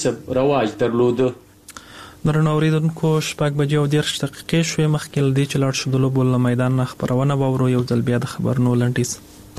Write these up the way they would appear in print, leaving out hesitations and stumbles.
رواج درلوده. درنو اوریدونکو 6:10 شوې مخکې له دې چې لاړ شو د لوبو له میدان نه خبرونه واورو. یو ځل بیا د خبرونو لنډیز.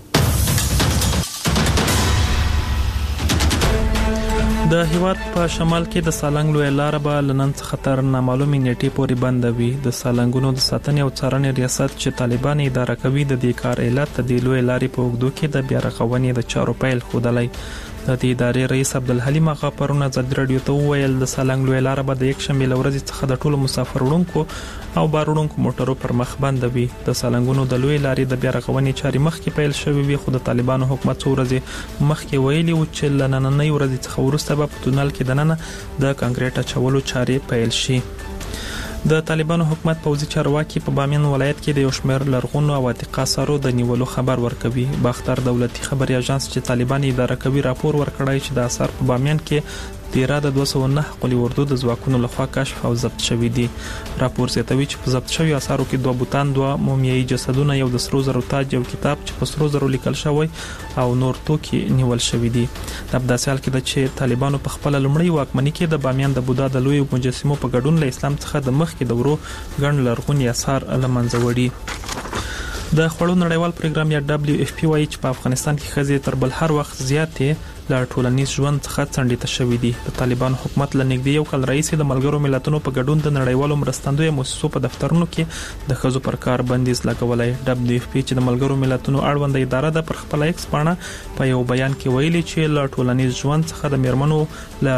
د هیواد په شمال کې د سالنګ لوی لار به لنن څخه تر نامعلومې نیټې پورې بند وي. د سالنګونو د ساتنې او څارنې ریاست چې طالبان اداره کوي د دې کار علت د لوی لارې په اوږدو کې د بیا رغونې د چارو پیل ښودلی. د دې ادارې رئیس عبدالحلیم آغا پرون ازادي رادیو ته وویل د سالنګ لوی لار به د یک شنبه ورځې څخه د ټولو مسافر وړونکو او بار وړونکو موټرو پر مخ بند وي. د سالنګونو د لوی لارې د بیا رغونې چارې مخکې پیل شوې وي، خو د طالبانو حکومت څو ورځې مخکې ویلي و چې له نننۍ ورځې څخه وروسته به په تونل کې دننه د کانکریټ اچولو چارې پیل شي. د طالبانو حکومت پوځي چارواکي په بامیان ولایت کې د یو شمېر لرغونو او عتیقه اثارو د نیولو خبر ورکوي. باختر دولتي خبري اژانس چې طالبان اداره کوي راپور ورکړی چې د اثار په بامیان کې دیره د 209 قلی اردو د ځواکونو لخوا کشف او ضبط شوی دي. راپور زیاتوي چې په ضبط شوی اثارو کې 2 بوتان، 2 مومیایي جسدونه، یو د سرو زرو تاج، یو کتاب چې په سرو زرو لیکل شوی او نور توکي نیول شوی دي. د داسې حال کې چې طالبانو په خپل لومړی واکمنۍ کې د بامیان د بودا د لوی مجسمو په ګډون له اسلام څخه د مخکې دورو ګڼ لرغوني اثار له منځه وړي. د خړو نړیوال پروګرام یا WFP وايي چې په افغانستان کې ښځې تر بل هر وخت زیاتې له ټولنیز ژوند څخه څنډې ته شوې دي. د طالبان حکومت له نږدې یو کال راهیسې د ملګرو ملتونو په ګډون د نړیوالو مرستندویه مؤسسو په دفترونو کې د ښځو پر کار بندیز لګولای. WFP چې د ملګرو ملتونو اړوند اداره ده پر خپل ایکس پاڼه په یو بیان کې ویلي چې له ټولنیز ژوند څخه د میرمنو له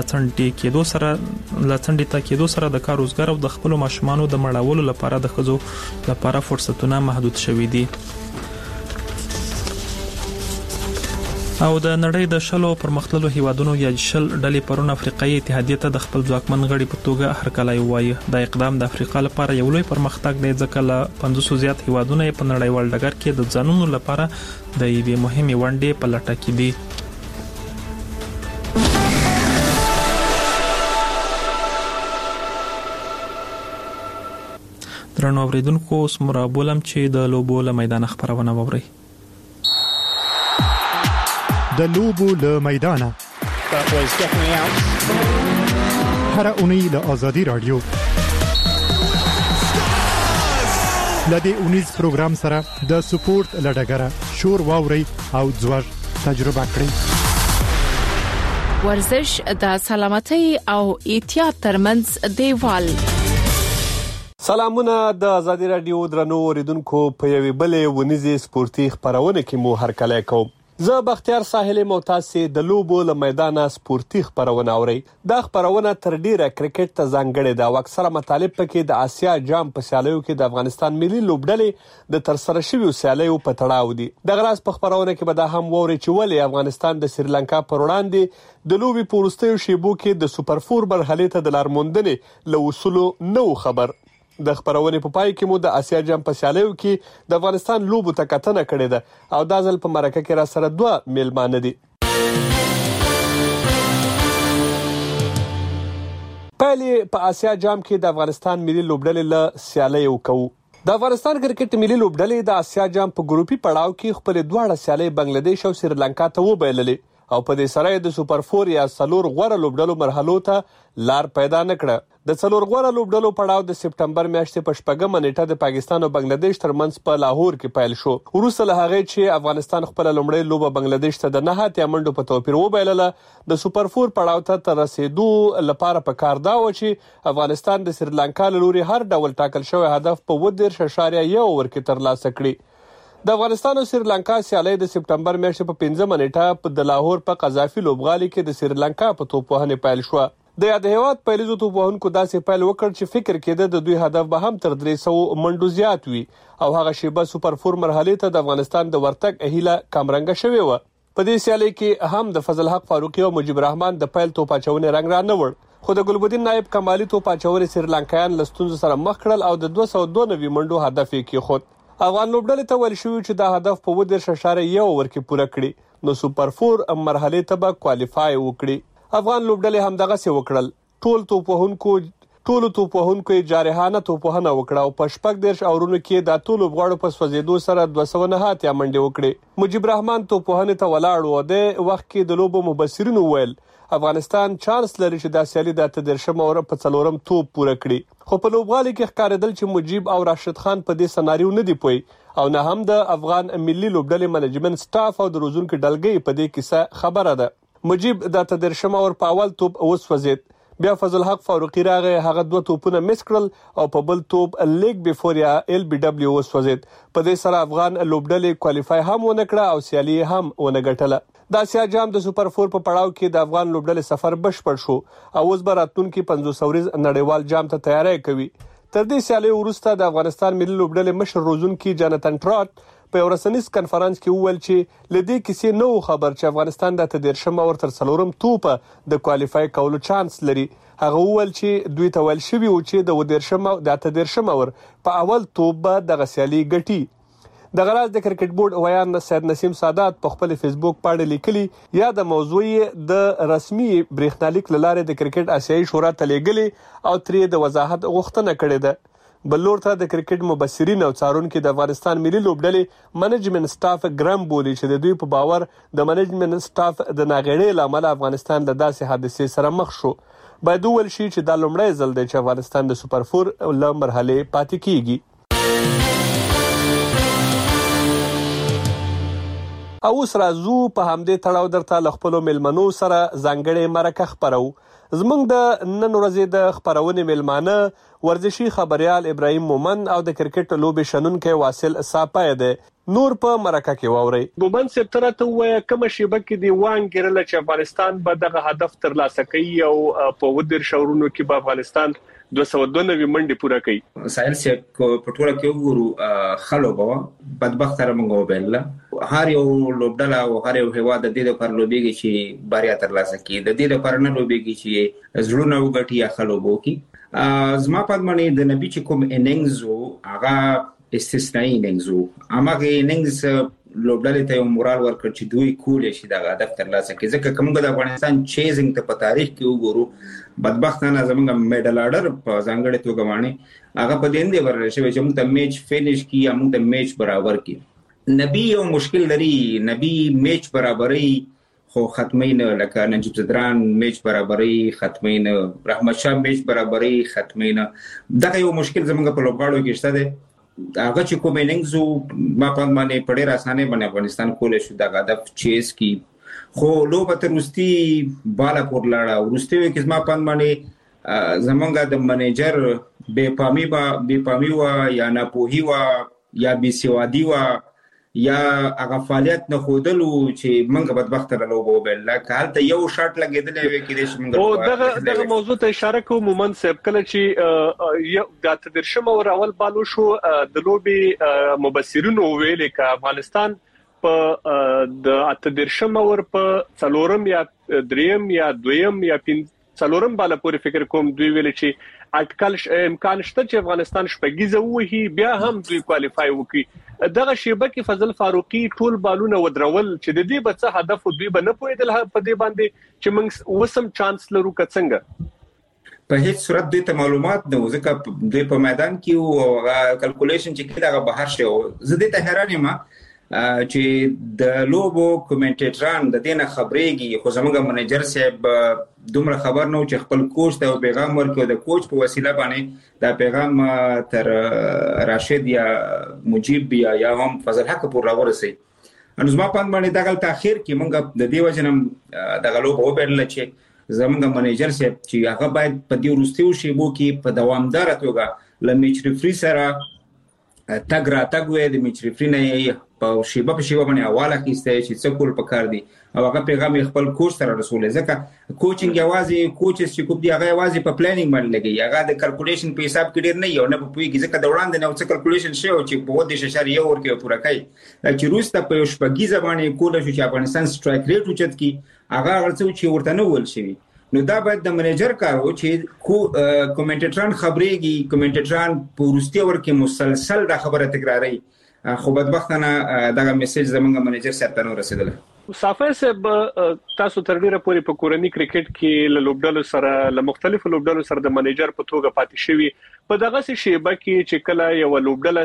څنډې ته کېدو سره د کار روزګار او د خپل ماشومانو د مړولو لپاره د ښځو لپاره فرصتونه محدود شوي دي. او د نړۍ د شلو پرمختللو هیوادونو یا شل ډلې پرون افریقایي اتحادیه ته د خپل ځواکمن غړي په توګه هرکلی وایي. دا اقدام د افریقا لپاره یو لوی پرمختګ دی ځکه له 500 زیات هیوادونه په نړیوال ډګر کې د ځانونو لپاره د یوې مهمې ونډې په لټه کې دي. درنو اوریدونکو اوس مرابولم چې د لوبو له میدان خبرونه ووري. د لوبو له میدانه هر اونۍ له آزادي رادیو لدې اونیز پروګرام سره د سپورت لډګره شور واوري او ځوړ تجربه کړئ. ورزش د سلامتۍ او احتیاط ترمنځ دیوال. سلامونه د آزادي رادیو درنو اوریدونکو په یوې بلې ونیزي سپورتي خبرونه کې مو هرکلی کوم. زه بختیار ساحل معتاسی د لوبو له میدانه سپورتي خبرونه اوري. دا خبرونه تر ډیره کرکټ ته ځانګړې ده او اکثره مطالب پکې د آسیا جام په سیالیو کې د افغانستان ملي لوبډلې د ترسره شویو سیالیو په تړاو دي. دغه راز په خبرونه کې به دا هم ووري چې ولې افغانستان د سریلانکا پر وړاندې د لوبي په وروستیو شیبو کې د سوپر 4 مرحلې ته د لارموندنې له وصولو نو خبر. د خبرونه په پای کې مو د آسیا جام په سیالیو کې د افغانستان لوبو ته کتنه کړې ده او دا ځل په مرکه کې را سره 2 میلمانه دي. پهلې په آسیا جام کې د افغانستان ملي لوبډلې له سیالیو کوو. د افغانستان کرکټ ملي لوبډلې د آسیا جام په ګروپي پړاو کې خپل دواړه سیالۍ بنگلاديش او سریلانکا ته وبایللې او په دې سره د سوپر 4 یا څلور غوړه لوبډلو مرحلو ته لار پیدا نکړه. د څلور غوړه لوبډلو پړاو د سپټمبر میاشتې په 8 نیټه د پاکستان او بنگلاديش ترمنځ په لاهور کې پیل شو. وروسته له هغه چې افغانستان خپل لومړی لوبه بنگلاديش ته د 9 منډو په توپیر وبایلله، د سوپر 4 پړاو ته تر رسیدو لپاره په کار دا و چې افغانستان د سریلانکا له لوري هر ډول ټاکل شوی هدف په 10.1 اوور کې ترلاسه کړی. د افغانستان او سریلانکا سیالۍ د سپټمبر میاشتې په 15 نیټه د لاهور په قذافي لوبغالي کې د سریلانکا په توپوهنې پیل شو. د یاد هیواد پیلیزو توپوهونکو داسې پیل وکړ چې فکر کېده د دوی هدف به هم تر 300 منډو زیات وي او هغه شیبه سوپر 4 مرحلې ته د افغانستان د ورتګ اهیله کمرنګه شوې و. په دې سیالۍ کې هم د فضل حق فاروقي او مجيب الرحمن د پیل توپ اچونې رنګ را نه وړ، خو د ګلبدین نایب کمالي توپ اچونې سریلانکایان له ستونزو سره مخ کړل او د 292 منډو هدف یې کېښود. افغان لوبډلې ته ویل شوي چې دا هدف په 10.1 اوور کې پوره کړي نو سوپر 4 مرحلې ته به کوالیفای وکړي. افغان لوبډلې هم دغه څه وکړل. ټولو توپوهونکو جارحانه توپوهنه وکړه او په 14 اورونو کې د ټولو غواړو په سوځېدو سره 209 منډې وکړي. مجيب الرحمن توپوهنې ته ولاړ و. د وخت کې د لوبو مبصرینو ویل افغانستان چانس لري چې د سیالي د 13 اور په 4م توپ پوره کړي خو په لوبغالي کې ښکارېدل چې مجيب او راشد خان په دې سناریو نه دی پوي او نه هم د افغان ملي لوبډلې منیجمنت سټاف او د روزونکو ډلګۍ په دې کیسه خبره ده مجيب د 13 اور په اول توپ وسوځید بیا فضل الحق فاروقي راغی هغه 2 توپونه مس کړل او په بل توپ لیګ بیفور یا ال بي دبليو وسوځید په دې سره افغان لوبډلې کوالیفای هم ونه کړه او سیالي هم ونه ګټله د اسیا جام د سوپر 4 په پړاو کې د افغان لوبډلې سفر بشپړ شو او اوس به راتلونکي 500 ورځ نړیوال جام ته تیاری کوي تر دې سیالي وروسته د افغانستان ملي لوبډلې مشر روزونکي جاناتن ټراټ په ورسنیز کانفرنس کې وویل چې لدې کیسې نو خبر چې افغانستان د 13 اور تر 4م توپ د کوالیفای کولو چانس لري هغه وویل چې دوی ته ویل شوی و چې د 13 اور په اول توپ د غسیالي ګټي د غراز د کرکټ بورډ ویان سید نسیم سادات په خپل فیسبوک باندې لیکلي یا د موضوع د رسمي بریښنالیک لاره د کرکټ آسیایي شورا ته لیږلي او ترې د وضاحت غوښتنه کړې ده بلور ته د کرکټ مبصرین او څارونکو د افغانستان ملي لوبډلې منیجمنت سټاف ګرام بولی چې د دوی په باور د منیجمنت سټاف د ناغېړۍ لامل افغانستان له داسې حادثې سره مخ شو باید ویل شي چې دا لومړی ځل دی چې افغانستان د سوپر 4 له مرحله پاتې کیږي او اوس راځو په همدې تړاو درته له خپلو مېلمنو سره ځانګړې مرکه خپرو زموږ د نن ورځې د خپرونې مېلمانه ورزشي خبريال ابراهيم مومن او د کرکټ لوبې شنونکو واصل صافی ده نور په مرکه کې واوري مومن سپتره ته وای کوم شیبه کې دی وانګرل چې افغانستان به دغه هدف ترلاسه کوي او په ودر شورونو کې به افغانستان 292 منډي پوره کړي سایل سي په ټوله کې وګورو خلو بوا بدبخت سره مونږ وبل هر یو لوبډلا او هر یو هوا د دې لپاره لوبيږي چې باریا ترلاسه کړي د دې لپاره نه لوبيږي چې زړونه وګټي یا خلو بو کې زما په باندې د نبی چې کوم اننګز هغه استثنایی اننګز هغه اننګز لوبډلې ته یو مورال ورکړ چې دوی کول شي دا هدف ترلاسه کړي ځکه کومه د افغانستان چیزینګ ته په تاریخ کې وګورو بدبختانه زمونږ میډل آرډر په ځانګړې توګه باندې هغه په دین دی ورل شي چې موږ ته میچ فینیش کی یا موږ ته میچ برابر کی نبی یو مشکل لري نبی میچ برابرۍ خو ختمین لکه نجیب زدران میچ برابرۍ ختمین رحمت شاه میچ برابرۍ ختمین دغه یو مشکل زمونږ په لوبغاړو کې شته دی هغه چې کوم اننګز ما په باندې پړې راسانه باندې افغانستان کولای شو د هدف چیز کی خو لوبه تر وستي بالا کور لاړه ورسته کې ما په باندې زمونږ د منیجر بے پامی وا یا ناپوهی وا یا بي سوادي وا یا هغه فعالیت نه خودلو چې منګه بدبخت لوبو بل لکه حالت یو شاټ لګیدلې وي کې چې منګه او دغه موضوع ته اشاره کوم مومن صاحب کله چې یو د 13 اور اول بالو شو د لوبي مبصرینو ویل ک افغانستان په د 13 اور په 4م یا 3م یا 2م یا 4م بالا پورې فکر کوم دوی ویل چې اټکل امکان شته چې افغانستان شپږیزه وهي بیا هم دوی کوالیفای وکړي دغه شیبه کې فضل فاروقي ټول بالونه ودرول چې د دې بڅ هدف دوی به نه پوهیدل په دې باندې چې موږ وسم چانس لرو کڅنګ په هیڅ صورت دوی ته معلومات نه ځکه دوی په میدان کې او کلکولیشن چې کړه هغه بهر شو زه دې ته حیران یم چې د لوبو کومنټیټران د دینه خبرېږي خو زموږ منیجر صاحب دومره خبر نه چې خپل کوچ ته پیغام ورکړي د کوچ په وسیله باندې دا پیغام تر راشد یا مجيب یا هم فضل حق پور راورسي ان زما په باندې دغه تاخير کې مونږ د دې وجنم دغه لوب وبرل چې زموږ منیجر صاحب چې هغه باید په دې ورستیو شیبو کې په دوامدار توګه لمیچ ریفری سره تګ را تګ وې د میچ ریفری نه په شیبه باندې حواله کیسته چې څه کول پکار دي او هغه پیغام خپل کوچ سره رسول ځکه کوچینګ یوازې کوچز چې کوم دی هغه یوازې په پلانینګ باندې لګي هغه د کیلکولیشن په حساب کې ډیر نه یو نه په پوي کې ځکه د وړاندې نو څه کیلکولیشن شي او چې په ودې ششاري یو ورکه پوره کوي چې روسته په شپږی زبانه کول شو چې افغانستان سټرایک ریټ اوچت کی هغه ورڅو چې ورته نه ول شي نو دا باید د منیجر کارو چې کومنټیټران خبرېږي کومنټیټران په روسته ورکه مسلسل د خبره تکراري خو بدبختانه دا میسج زمونږ منیجر سره ته رسیدله صافی صاحب تاسو تر ډیره پورې په کورنۍ کرکټ کې له لوبډلو سره له مختلفو لوبډلو سره د منیجر په توګه پاتې شوی په دغه شیبه کې چې کله یو لوبډله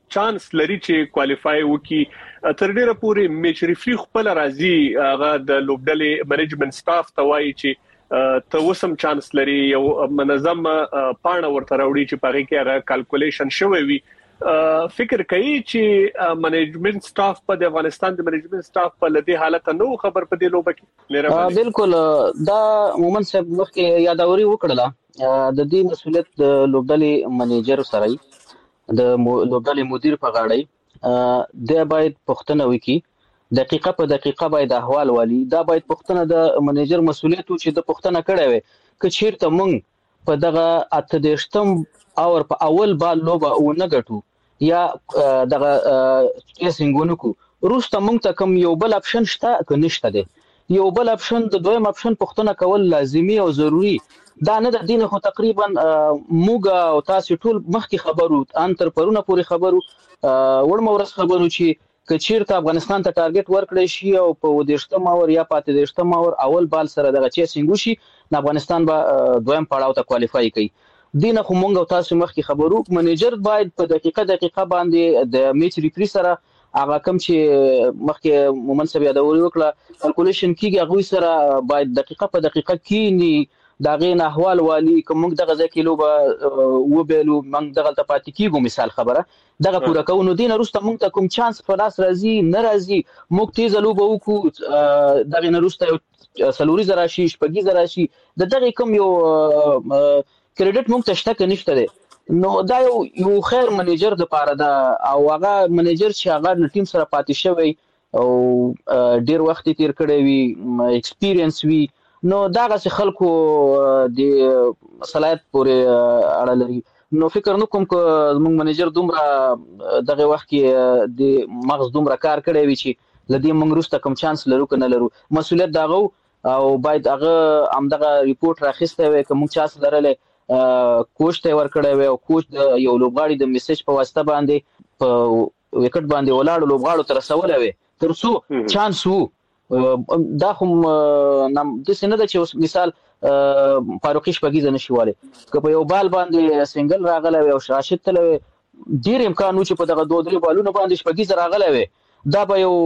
چانس لري چې کوالیفای وکړي تر ډیره پورې میچ ریفری خپل راځي هغه د لوبډلې منیجمنت سټاف ته وایي چې ته وسم چانس لري یو منظم پاڼه ورته راوړي چې پاره کې هغه کیلکولیشن شوی وي فکر کوي چې منیجمنت سټاف په افغانستان د منیجمنت سټاف په لدی حالت نو خبر په دی لوبه کې بالکل دا مومن صاحب مخکې یادوري وکړه د دې مسولیت د لوبډلې منیجر سره د لوبډلې مدیر په غاړه د باید پښتنه وکي دقیقه په دقیقه باید احوال والی دا باید پښتنه د منیجر مسولیت چې د پښتنه کړه وي ک چیرته مونږ په دغه اتدشتم اور په اول بال لوبه او نه غټو یا دغه چیسنګونو کو روسته مونږ ته کوم یو بل اپشن شته ک نشته دی یو بل اپشن د دویم اپشن پښتنه کول لازمي او ضروری دا نه د دین خو تقریبا موګه او تاسو ټول مخکې خبرو ان تر پرونه پوری خبرو ورمه ورس خبرو چې کچیرته افغانستان ته ټارګټ ورکړی شي او په ودیشتم اور یا پاتې دیشتم اور اول بال سره دغه چیسنګ شي د افغانستان به دویم پړاو ته کوالیفای کوي دینه خو مونږ او تاسو مخکې خبرو منیجر باید په دقیقه باندې د میچ ریفری سره هغه کوم چې مخکې مومن صاحب یادوري وکړه کیلکولیشن کیږي هغه سره باید دقیقه په دقیقه کینی دا غین احوال والی کوم دغه ځکه لوبه وبېلو موږ دغه ته پاتې کیږو مثال خبره دغه پوره کوو دین وروسته موږ ته کوم چانس په لاس راځي نه راځي موږ تیز لوبه وکړو دغه نه وروسته سلوري زرا شي شپږی زرا شي دغه کوم یو کریډټ موږ ته شته نشته دی نو دا یو خیر منیجر د پاره دا او هغه منیجر چې هغه ټیم سره پاتې شوی او ډیر وخت تیر کړی وي ایکسپیرینس وي نو دا غس خلکو د صلاحیت پورې اړه لري نو فکر نو کوم ک موږ منیجر دومره دغه وخت کې د مغز دومره کار کړی وي چې لدی موږ روسته کوم چانس لرو کنه لرو مسولیت داغو او باید هغه همدغه ریپورت راخسته وي کوم چانس لرله کوچ ته ور کړی وي او کوچ د یو لوبغاړي د میسج په واسطه باندې په وکټ باندې ولاړ لوبغاړو تر سوال وي ترڅو چانس وو دا هم د سینه د چې مثال فاروقي شپږی نشواله که په یو بال باندې سنگل راغله او راشد تلوي ډیر امکان و چې په دغه دوه درې بالونو باندې شپږی راغله وي دا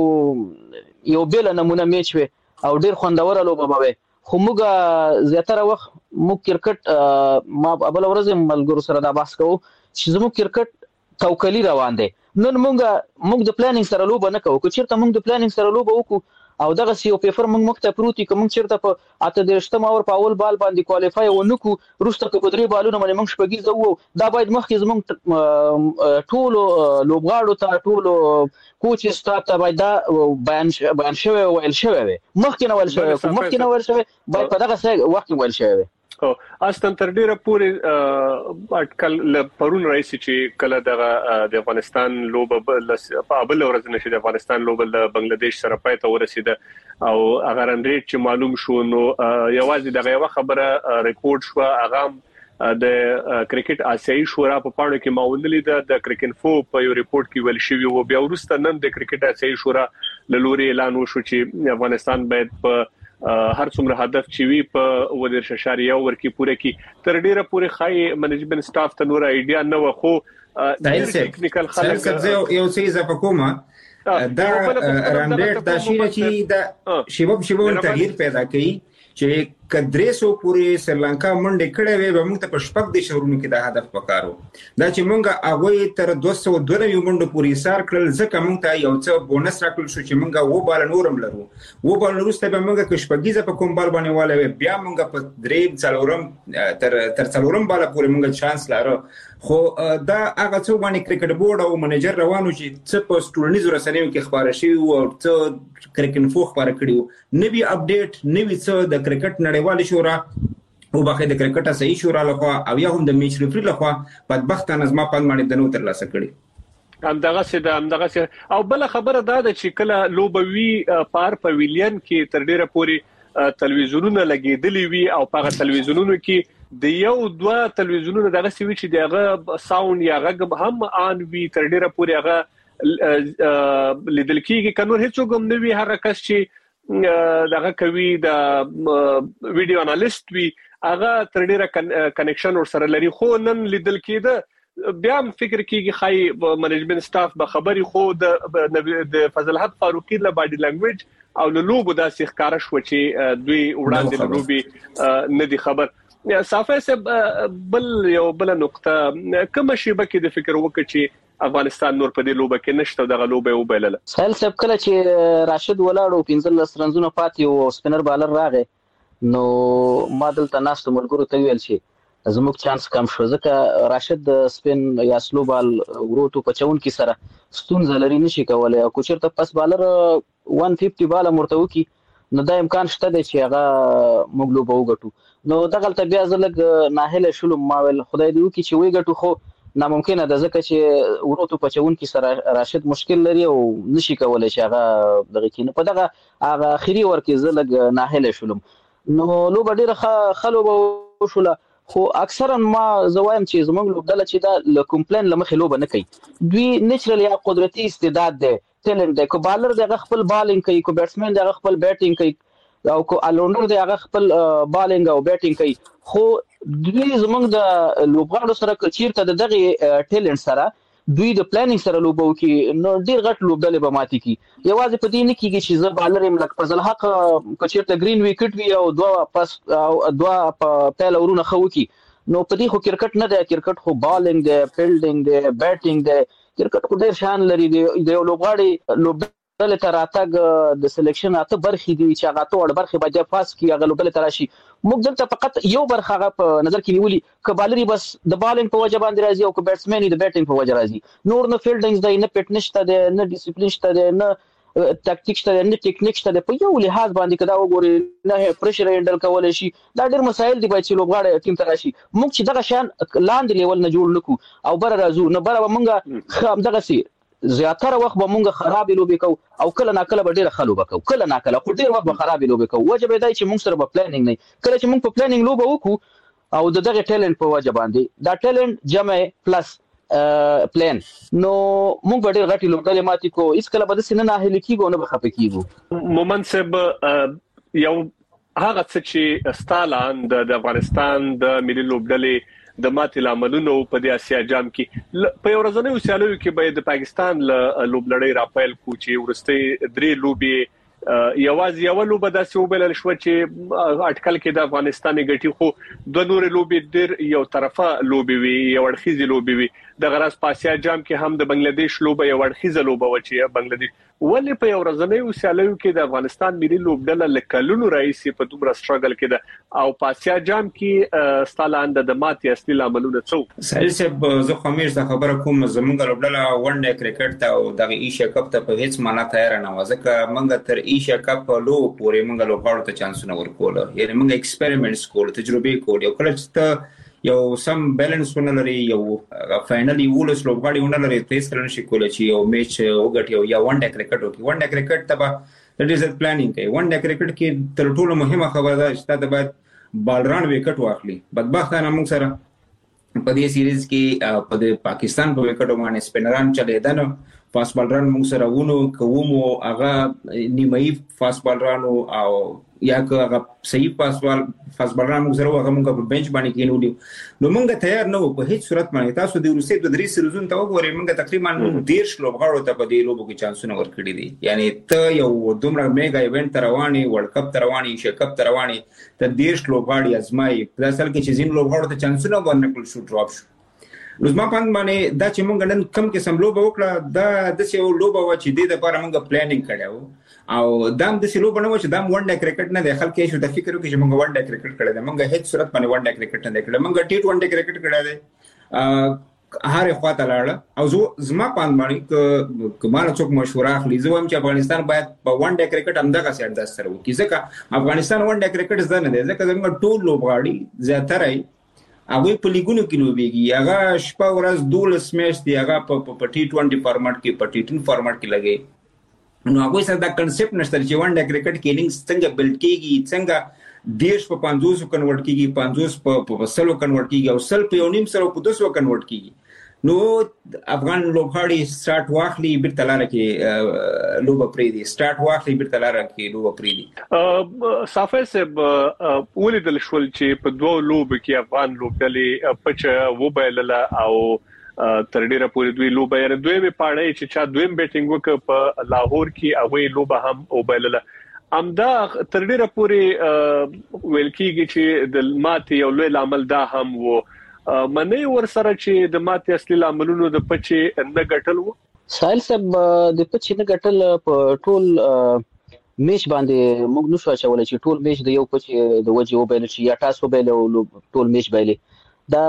به یو بل نمونه میچ وي او ډیر خوندور لوبه وي خو موږ زیاتره وخت موږ کرکټ ما ابل ورځ ملګرو سره دا بحث کوو چې زموږ کرکټ توکلی روان دي نن موږ د پلانینګ سره لوبه نه کوو چیرته موږ د پلانینګ سره لوبه وکړو او دغه سی او پیپر موږ ته پروتي کوم چیرته په اته درشتم اور په اول بال باندې کوالیفای ونکو روسته په درې بالونو باندې موږ شپږی زو دا باید مخکې زموږ ټول لوبغاړو ته ټول کوچ سټاف ته باید دا بیان شوی ویل شوی مخکې نه ویل شوی باید په دغه وخت ویل شوی او اصلا تر ډیره پورې اټکل پرون رئیس چې کله د افغانستان لوبه په بل ورځ نشي د افغانستان لوبه د بنگلاديش سره پای ته ورسیده او هغه رن ریټ چې معلوم شو نو یوازې دغه یو خبره ریکورډ شو هغه د کرکټ آسیایي شورا په پاڼو کې ماوندلې د کرکټ فو په یو ریپورت کې ویل شوی او بیا ورسته نن د کرکټ آسیایي شورا له لوري اعلان وشو چې افغانستان باید په هر څومره هدف چې وي په ودر ششاریا ورکی پوره کی تر ډیره پوره خای منیجمنت سټاف ته نور ایډیا نه وخو ټیکنیکل خلک یو څه اضافه کومه دا رانډیټ د شي چې د شیبوب تغییر پیدا کوي چې کدرېسو پوری سریلانکا منډه کړې وي به موږ ته په شپږ د شهرونو کې د هدف پکارو دا چې موږ هغه تر 202 منډه پوری سار کړل ځکه موږ ته یو څه بونس راکړل شو چې موږ و بال نورم لرو و بال وروسته به موږ کې شپږیزه په کوم بال باندې والے بیا موږ په درې څلورم تر څلورم بال پوری موږ چانس لرو خو دا هغه څو باندې کرکټ بورډ او منیجر روانو چې څه په سټورنیزو رسنیو کې خبره شي او څه کرکټ فو خبره کړیو نوی اپډیټ نوی څه د کرکټ نړیوال شورا او باقي د کرکټ صحیح شورا لخوا او یا هم د میچ ریفری لخوا بدبختانه زما پاند باندې دنو تر لاسه کړی همدغه او بل خبره دا ده چې کله لوبوي پار پویلین کې تر ډیره پوري تلویزیونونه لګیدلې وي او په تلویزیونونو کې د یو دوه تلویزیونونو دغه سوي چې دغه ساوند یا غږ هم ان وی تر ډیره پوري هغه لیدل کېږي کنور هیڅ کوم نوي هغه کس چې دغه کوي د ویډیو انالیست وی هغه تر ډیره کنیکشن ور سره لري خو نن لیدل کېده بیا هم فکر کیږي خای منیجمنت سټاف به خبري خو د فضل حق فاروقي له باډي لانګویج او له لوبو داسې ښکارا شو چې دوی وړاندې له لوبي نه دي خبر. صافه سب بل نقطه کوم شی به کې د فکر وکړي چې افغانستان نور په دې لوبه کې نشته دغه لوبه وبلله. سهل سب کله چې راشد ولاړو 15 رنزونه پاتې او سپینر بالر راغی نو ما دلته ناست ملګرو ته ویل شي زموږ چانس کم شو ځکه راشد د سپین یا سلو بال وروته پچون کې سره ستونزه لري نشي کولای او کوچرته پس بالر 150 بال مرتو کی نو دا امکان شته چې هغه موږ لوبه وګټو نو دغه بیا زلګ ناهله شلو ما ول خدای دې وکي چې وی ګټو خو ناممکن ده ځکه چې وروته پچون کې سره راشد مشکل لري او نشي کولای چې هغه دغه کینه په دغه هغه اخیری ورکه زلګ ناهله شلم نو لوبه ډیره خلوبه وشوله خو اکثرا ما زوایم چې زموږ لوبډله چې دا ل کمپلین لمخې لوبه نه کوي دوی نېچرل یا قدرتي استعداد ده ټیلنټ ده کو بالر دغه خپل بالینګ کوي کو بیټسمن دغه خپل بیټینګ کوي او کو الونډر دغه خپل بالینګ او بیټینګ کوي خو دوی زموږ د لوبغاړو سره کچیرته دغه ټیلنټ سره دوی د پلانینګ سره لوبو کې نو ډیر غټ لوبډلې به ماتي کی یوازې په دې نه کېږي چې زه بالر يم لکه فضل حق کچیرته گرین وکټ وی او دوه په پهل ورونه خو کی نو په دې خو کرکټ نه دی کرکټ خو بالینګ دی فیلډینګ دی بیټینګ دی کرکټ خو ډیر شان لري دی لوبغاړي لوبډلې تر اتګ د سلیکشن اته برخې دی چې هغه ته ور برخې باندې پاس کی هغه لوبډلې تراشي موږ دلته فقط یو برخه هغه په نظر کې نیولي ک بالري بس د بالینګ په وجه باندې راځي او ک بیټسمن د بیټینګ په وجه راځي نور نه فیلډینګ دی نه پټ نشته دی نه ډیسپلین شته دی نه تاکتیک شته نه ټیکنیک شته په یو لحاظ باندې کدا وګوري نه پريشر هندل کول شي دا ډېر مسایل دي چې لوبغاړي ټیم ته راشي موږ چې دغه شان لاندې لیول نه جوړ نکو او بر راځو نه بر مونږه خام دغه سي زیاتره وخت به مونږه خراب لوبي کو او کله نا کله به ډیره خلوبه کو کله نا کله خو ډیر وخت به خراب لوبي کو وجه به دای چې مونږ سره به پلانینګ نه کله چې مونږ په پلانینګ لوبه وکړو او دغه ټیلنټ په وجه باندې دا ټیلنټ جمع پلس پلان نو موږ به ډیر غټي لوبډلې ماتي کو اس کله به د سینه نه هلي کیږي نه بخښه کیږي مومن صاحب یو هغه څه چې ستالان د افغانستان د ملي لوبډلې د ماتې لاملونو په د اسیا جام کې په ورځنیو سیالیو کې به د پاکستان لوبلړۍ راپیل کو چې ورسته درې لوبي یوازې یو لوبه داسې وبلل شو چې اټکل کې د افغانستان غټي خو د نور لوبي ډیر یو طرفه لوبي وي یو اړخیزي لوبي وي د غرض په اسیا جام کې هم د بنگلاديش لوبه یو اړخیزه لوبه و چې بنگلاديش ولې په ورځنیو سیالیو کې د افغانستان ملي لوبډله لکلونو رئیس په دومره سټرګل کې ده او په اسیا جام کې ستالاند د ماتې اصلي لاملونه څو سهیل صاحب زه خمیر خبره کوم زمونږ لوبډله ون ډے کرکټ ته او د ایشیا کپ ته په هیڅ معنا تیار نه و ځکه موږ تر ایشیا کپ لو پورې موږ لوبغاړو ته چانسونه ورکول یعنی موږ ایکسپریمنټس کول تجربه کول یو کله چې یو سم بیلانس ونلري یو فائنلی ولس لوبغاړي ونلري تیس کلن شي کول چې یو میچ وګټي یا ون ډے کرکټ وکي ون ډے کرکټ ته د ډیزل پلانینګ کوي ون ډے کرکټ کې تر ټولو مهمه خبره ده چې د بعد بالران وکټ واخلي بدبختانه موږ سره په دې سیریز کې په د پاکستان په وکټو باندې سپینران چلیدل فاست بالران موږ سره ونه کومو هغه نیمایي فاست بالرانو او یا که هغه صحیح فاست بالران موږ سره هغه موږ په بنچ باندې کېنو نو موږ تیار نه وو په هیڅ صورت باندې تاسو د روسي د درې سیریزون ته وګورئ موږ تقریبا 10 لوبغاړو ته په دې لوبو کې چانسونه ورکړي دي یعنی ته یو دومره میگا ایونت رواني ورلد کپ رواني ایشیا کپ رواني ته 10 لوبغاړي ازمای په اصل کې چې زین لوبغاړو ته چانسونه ورنکول شو ډراپ شو لزما پاند باندې دا چې مونږ نن کم قسم لوبه وکړه دا د څه لوبه و چې د لپاره مونږ پلانینګ کړو او دام د څه لوبه نه و چې دام ون ډے کرکټ نه د خلک یې شو د فکر وکړي چې مونږ ون ډے کرکټ کړی دی مونږ هیڅ صورت باندې ون ډے کرکټ نه کړی مونږ ټي 20 کرکټ کړی دی هر خواته لاړه او زما پاند باندې کمال څوک مشوره اخلي زه وایم چې افغانستان باید په ون ډے کرکټ همدغه سي انداز سره وکړي ځکه افغانستان ون ډے کرکټ ځنه دی ځکه زموږ ټول لوبغاړي زیاتره هغه په لیګونو کې لوبيږي هغه شپه ورځ 12 میچ دی هغه په ټي 20 فارمټ کې په ټي 10 فارمټ کې لګي نو هغه سره دا کنسپټ نشته چې ون ډے کرکټ کې اننګز څنګه بلډ کیږي څنګه دیش په 50 کنورټ کیږي 50 په 100 کنورټ کیږي او 100 په 900 په 200 کنورټ کیږي نو افغان لوبغاړي سٹارټ واخلي بیرته لاره کې لوبه پرې دي سٹارټ واخلي بیرته لاره کې لوبه پرې دي صافه سب ولیدل شول چې په دوه لوب کې افغان لوبډلې پچ وبایلله او تر ډیره پورې دوی لوبه یې دوی په اړه چې چا دویم بیټینګ وکړ په لاهور کې هغه لوبه هم وبایلله امدا تر ډیره پورې ویل کېږي چې د ماتې یو لوی عمل دا هم وو منې ور سره چې د ماتې اصلي عملونو د پچې نه ګټل وو سایل سب د پچې نه ګټل په ټول میچ باندې موږ نشو چولای چې ټول میچ د یو پچې د وجه وبایل شي یا تاسو وبایل ټول میچ بایلې دا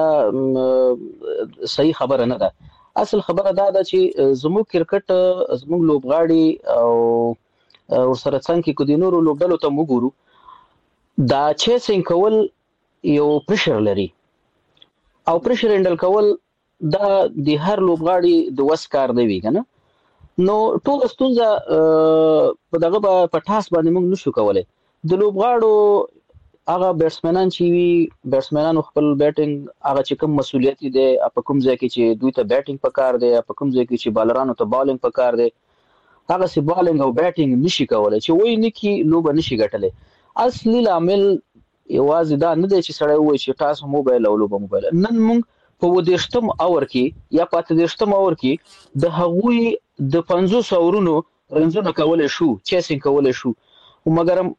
صحیح خبره نه ده اصل خبره دا ده چې زموږ کرکټ زموږ لوبغاړي او سره څنګه کې د نورو لوبډلو ته وګورو دا چیسینګ کول یو پریشر لري او پریشر هندل کول دا د هر لوبغاړي د وس کار دی کنه نو ټول ستونزه په دغه په ټاس باندې موږ نشو کولای د لوبغاړو هغه بیټسمنان چې وی بیټسمنانو خپل بیټینګ هغه چې کوم مسولیت دی په کوم ځای کې چې دوی ته بیټینګ پکار دی په کوم ځای کې چې بالرانو ته بالینګ پکار دی هغه سي بالینګ او بیټینګ نشي کولای چې وای نه کی لوب نشي ګټلې اصلي عامل یوازې دا نه دی چې سړی وای چې تاسو موبایل او لوب موبایل نن موږ په ودیشتم اور کې یا په تدیشتم اور کې د هغوی د 500 اورونو رنزونه کولای شو چیسینګ کولای شو مګر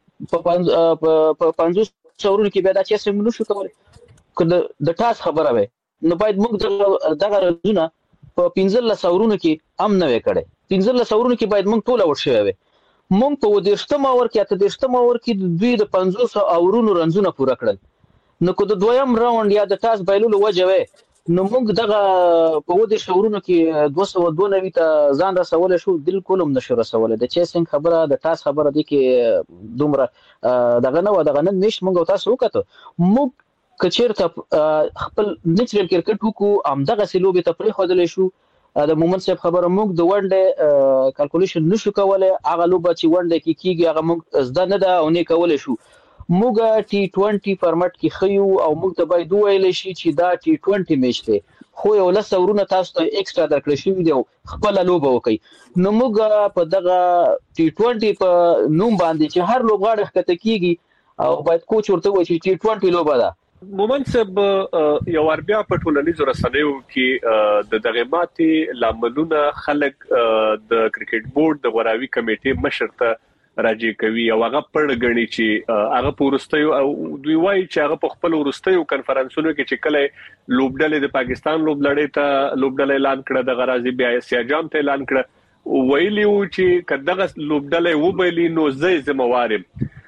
په 500 اورونو کې بیا دا چیسینګ نشو کولای کله د ټاس خبره وي نو باید موږ دغه رنزونه په 15 اورونو کې هم نه وکړي 15 اورونو کې باید موږ ټول اور شوي وي موږ په ودیشتم اور کې ته دشتم اور کې دوی د 500 اورونو رنزونه پوره کړل نو کو د دویم راوند یا د ټاس بایلولو وجوي نو موږ دغه په ودی شورونو کې 292 ته ځان رسول شو بالکل هم نشو رسول د چیسینګ خبره د ټاس خبره دي کې دومره دغه نه و دغه نه نش موږ تاسو وکړو موږ کچیرته خپل نیچرل کرکټ وکړو ام دغه سلوبه ته پرې خودل شو د مومنت صاحب خبره موږ د ونډه کیلکولیشن نشو کولای هغه لوبه چې ونډه کې کیږي هغه موږ زده نه ده او نه کولای شو موږ ټي 20 فارمټ کې خيو او موږ ته باید ویل شي چې دا ټي 20 میچ دی خو یو لس ورونه تاسو ته ایکسترا درکړی شوی دی خپل لوبه وکي نو موږ په دغه ټي 20 په نوم باندې چې هر لوبغاړي ښکته کیږي او باید کوچ ورته وایي چې ټي 20 لوبه ده مومن صاحب یو اربیا په ټولنیزو رسنیو کې د دغه ماتې لاملونه خلک د کرکټ بورډ د غوراوي کمیټې مشر ته راځي کوي او هغه پړ غني چې هغه پورستیو او دوی وایي چې هغه په خپل ورستیو کانفرنسونو کې چې کله لوبډلې د پاکستان لوبډلې ته لوبډلې اعلان کړه د غرازي بیا سیاجام ته اعلان کړه ویلیو چې کداغه لوبډلې وبېلی نو زې ذمہوارم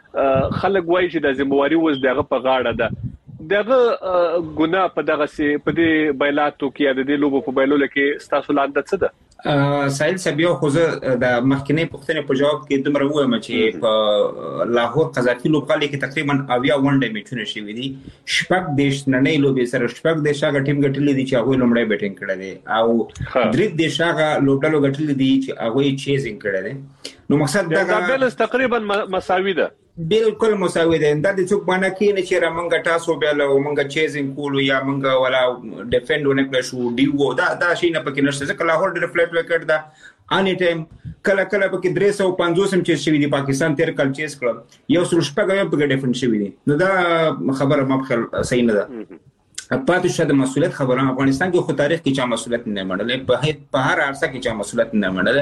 خلک وایي چې د ذمہواري وز دغه په غاړه ده دغه ګناه په دغه سي په دې بایلاتو کې د دې لوبو په بایلولو کې ستاسو لاندې څه ده سایل سبیو خو زه د مخکنی پوښتنې په جواب کې دومره وایم چې په لاهور قذافي لوبغالي کې تقریبا اویا ونډه میچونه شوې دي شپږ دیش نړۍ لوبې سره شپږ دیشاګه ټیم ګټلې دي چې هغه لومړی بیټینګ کړی دی او درې دیشاګه لوبډلو ګټلې دي چې هغه چیزینګ کړی دی نو مقصد دا بیلنس تقریبا مساوي ده بالکل مساوي ده دا د څوک باندې کې نه چې رمنګ تاسو بیل او منګ چیزینګ کولو یا منګ ولا ډیفند ونکړ شو دیو دا شي نه پکې نشته ځکه لاهور ډېر فلیټ وکړ دا اني ټایم کله پکې 350 هم چې شوی دی پاکستان تیر کال چیز کړ یو سل شپږ په ډیفند شوی دی نو دا خبره مخکل صحیح نه ده پاتې شته مسؤلیت خبره افغانستان کې خو تاریخ کې چا مسؤلیت نه منل په هر عرصه کې چا مسؤلیت نه منل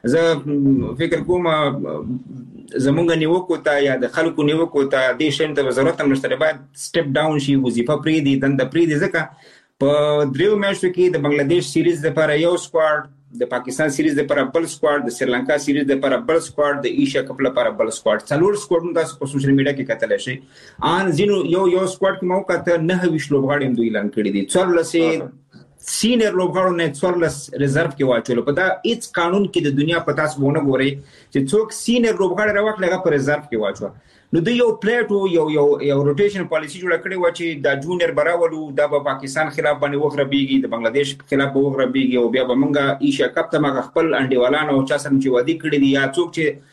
زه فکر کوم زمونږ نیوکو ته یا د خلکو نیوکو ته د شین ته ضرورت هم نشته باید سټپ ډاون شي وظیفه پرې دي دند پرې دي ځکه په دریو میاشتو کې د بنگلاديش سیریز لپاره یو سکواډ د پاکستان سیریز لپاره بل سکواډ د سریلانکا سیریز لپاره بل سکواډ د ایشیا کپ لپاره بل سکواډ څلور سکواډونه تاسو په سوشل میډیا کې کتل شي ان زینو یو سکواډ کې موقع ته 9 ویش لوبغاړي دوی اعلان کړی دي 14 سینیئر لوبغاړو نه 14 ریزرو کې واچول په دا هیڅ قانون کې د دنیا په تاسو ونه ګوري چې څوک سینیئر لوبغاړي راوخلغه په ریزرو کې واچو نو د یو پلیټو یو روټیشن پالیسی جوړ کړی و چې د جونیئر براولو د پاکستان خلاف باندې وغربيږي د بنگلاديش خلاف وغربيږي او بیا به موږ ایشیا کپ ته موږ خپل انډیوالانو او چا سم چې ودی کړی دی یا څوک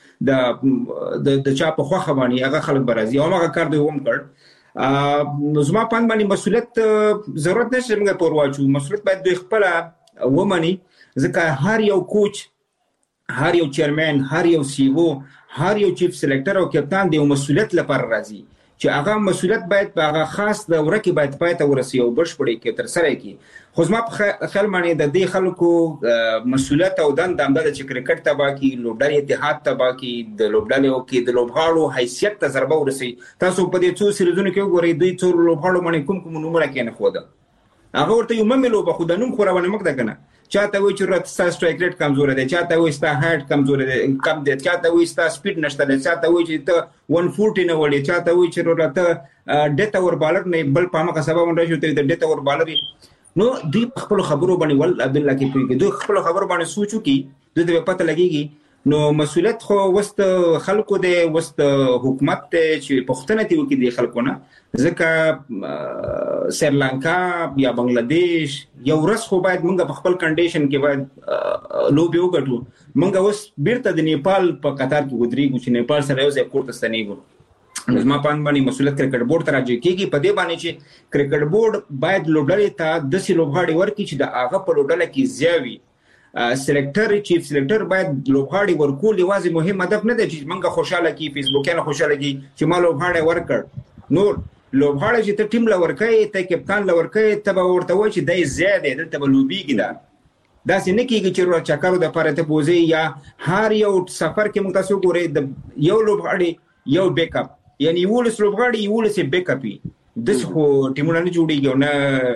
چې د چا په خوخه باندې هغه خلک برازي او هغه کار دوی هم کړ نو زما پاند باندې مسؤلیت ضرورت نشته موږ پور واچو مسؤلیت باید دوی خپل ومني ځکه هر یو کوچ هر یو چیرمن هر یو سی او هر یو چیف سلیکټر او کپتان د مسؤلیت لپاره راځي چې هغه مسولیت باید په هغه خاص دوره کې باید پای ته ورسي او بشپړ کې تر سره کې. خو زما په خیال باندې د دې خلکو مسولیت او دنده هم د چې کرکټ تبا کې لوبډلې اتحاد تبا کې د لوبډلې او کې د لوبغاړو حیثیت ته ضربه ورسي. تاسو په دې څو سریزونو کې وګورئ دوی څو لوبغاړو باندې کوم نومونه کې نه خوده هغه ورته یو مملو په خو د نوم خورونه مخ ده کنه. چاته وی چې رات سټرایک ریټ کمزور دی, چاته وی ستا هایټ کمزور دی کم دی, چاته وی ستا سپیډ نشته دی, چاته وی چې ته 140 نه وړي, چاته وی چې راته ډیټ اور بالر نه بل پامه کا سبب ونده شو ته د ډیټ اور بالر. نو دی خپل خبرو باندې ول عبد الله کې پیږي دوی خپل خبرو باندې سوچو کې دوی ته پته لګيږي. نو مسؤلیت خو وست خلکو دی وست حکومت ته چې پښتنه دی وکړي دی خلکو نه, ځکه سریلانکا یا بنگلاديش یو ورځ خو باید موږ په خپل کنډیشن کې باید لوبي وګټو. موږ اوس بیرته د نیپال په قطار کې ودرېږو چې نیپال سره یو ځای کوټه ستنېږو. زما پان باندې مسؤلیت کرکټ بورډ ته راځي کېږي په دې باندې چې کرکټ بورډ باید لوبډلې ته د سې لوبغاړي ورکړي چې د هغه په لوبډله کې زیاوي سلیکټر چیف سلیکټر باید لوبغاړي ورکول. یوازې مهم هدف نه دی چې موږ خوشاله کی فیسبوکیان خوشاله کی چې ما لوبغاړي ورکړ. نو لوبغاړي چې ته ټیم لورکې ته کپتان لورکې ته به ورته وای چې دای زیاده دلته به لوبيږي. دا څنګه کېږي چې ورو چکرو د پاره ته بوزي یا هر یو سفر کې موږ تاسو ګورئ د یو لوبغاړي یو بیک اپ یعنی ولس لوبغاړي ولس بیک اپ د څو ټیمونه نه جوړیږي او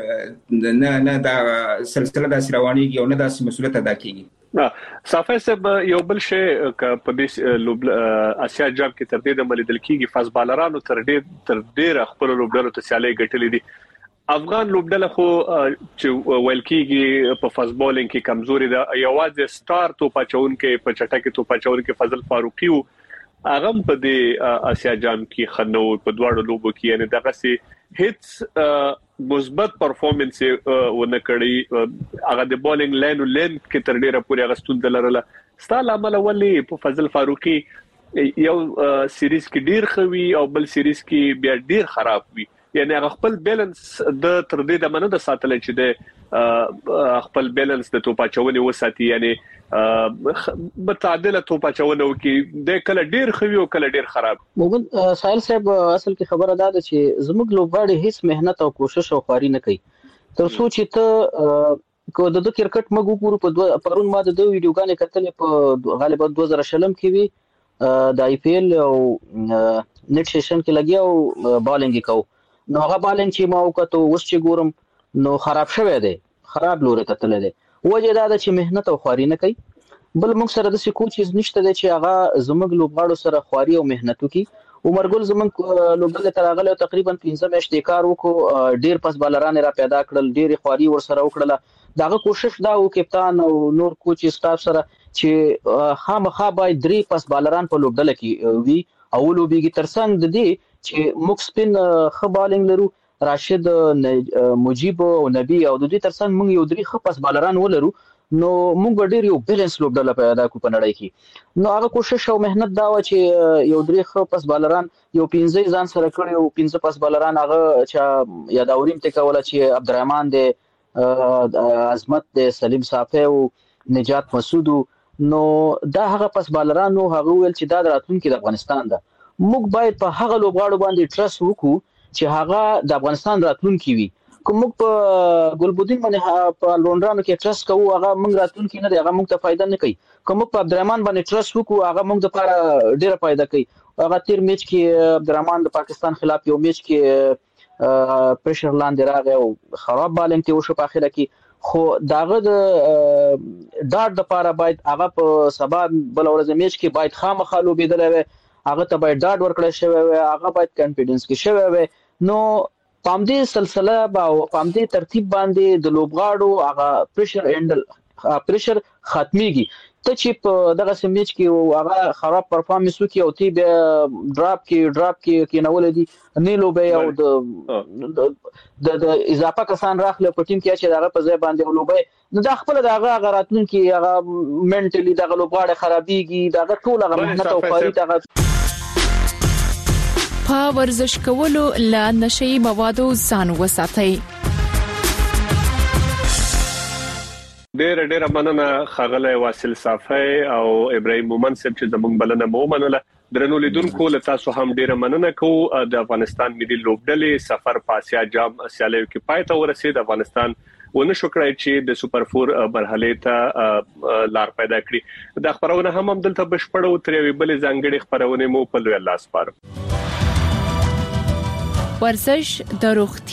نه دا سلسله د روانيږي او نه د مسؤلیت ادا کیږي. صافی صاحب یو بل شی په دې اسیا جام کې تر دې د ملیدل کېږي فاز بالرانو تر ډېر خپل لوبډلو ته سیالي ګټلې دي. افغان لوبډله خو چې ویل کېږي په فاز بولینګ کې کمزوري ده. یوازې سٹار توپ اچون کې په چټکه توپ اچون کې فضل فاروقي هغه په دې اسیا جام کې خنو په دواړو لوبو کې یعنی دغه سي هیڅ مثبت پرفورمنس ونه کړی. هغه د بولینګ لین کې تر ډیره پورې هغه ستون دلرله. ستاله عمل ولې په فضل فاروقي یو سیریز کې ډیر خوي او بل سیریز کې بیا ډیر خراب وي. یعنی هغه خپل بیلانس د تر دې د مننه د ساتل چې د خپل بیلانس د توپاچونې وساتي. یعنی متعادله توپاچونه وکي د کله ډیر خوي او کله ډیر خراب. موږ سائل صاحب اصل کې خبره ده چې زموږ لوبغاړي هیڅ مهنت او کوشش او خواري نه کوي. تر څو چې ته کو د کرکټ مګو پورو په پرون ما د ویډیوګانې کتلې په غالبا 2000 کې وی د آی پی ایل او نت سیشن کې لګیا او بالینګ کو. نو هغه بالینګ چې ما وکړو اوس چې ګورم نو خراب شوی دی, خراب لوري ته تللی دی. وجه دا چې مهنت او خواري نه کوي. بل موږ سره د کوم چیز نشته دی چې هغه زموږ لوبغاړو سره خواري او مهنت وکړي. عمر ګل زموږ لوبډله تر هغه تقریبا 15 میاشتې کار وکړو, ډیر پس بالران را پیدا کړل, ډیر خواري ور سره وکړه. داغه کوشش دا و کپتان او نور کوچ سټاف سره چې خامخا باید 3 پس بالران په لوبډله کې وي او لوبيږي. ترڅنګ د دې چې موږ سپین خبالنګ لرو راشد مجيب او نبی او د دې ترڅنګ موږ یو 3 خپس بالران ولرو نو موږ ډیر یو بیلانس لوبډله پیدا کو په نړۍ کې. نو هغه کوشش او مهنت دا و چې یو 3 خپس بالران یو 15 ځان سره کړی او 15 پس بالران هغه چې یا داوریم ته کوله چې عبدالرحمن دې عظمت دې سلیم صافی او نجات مسعود. نو دا هغه پس بالرانو هغه ول چې دا راتلونکي د افغانستان ده. موږ باید په هغه لوبغاړو باندې ټرست وکړو چې هغه د افغانستان راتلونکي وي. کوم موږ په ګلبودین باندې په لونډرانو کې ټرست کوو هغه موږ راتلونکي نه دی, هغه موږ ته فائدہ نه کوي. کوم په عبدالرحمن باندې ټرست وکړو هغه موږ لپاره ډیره فائدہ کوي. هغه تیر میچ کې عبدالرحمن د پاکستان خلاف یو میچ کې پریشر لاندې راغی او خراب بالینګ ته وشو په اخره کې. خو داغه د ډاټ د لپاره باید هغه په سبا بل ورځ میچ کې باید خامخا لوبېدل وي, هغه ته باید ډاټ ورکړل شوی وي, هغه باید کانفیډنس کې شوی وي. نو پام دې سلسله او پام دې ترتیب باندې د لوبغاړو هغه پریشر ختميږي. ته چې په دغه سمیچ کې هغه خراب پرفارمنس وکي او تی به ډراپ کې نول دي نه لوبي او د اضافه کسان راخله په ټیم کې چې دغه په ځای باندې لوبي نو د خپل دغه غراتون کې هغه منټلی دغه لوبغاړي خرابيږي, دغه ټول هغه مهنت او خواري دغه په ورزش کولو لا نشي موادو ځان وساتئ. ډېر مننه خغله واصل صافی او ابراهیم مومن صاحب چې زموږ بلنه مو منله. درنو لیدونکو له تاسو هم ډیره مننه کوم د افغانستان ملي لوبډلې سفر په آسیا جام سیالیو کې پای ته ورسید. افغانستان ونه شو کړای چې د سوپر 4 مرحله ته لار پیدا کړي. د خبرونه هم دلته بشپړو تر یوې بلې ځانګړي خبرونه مو په لوی الله سپارو. ورزش د روغتیا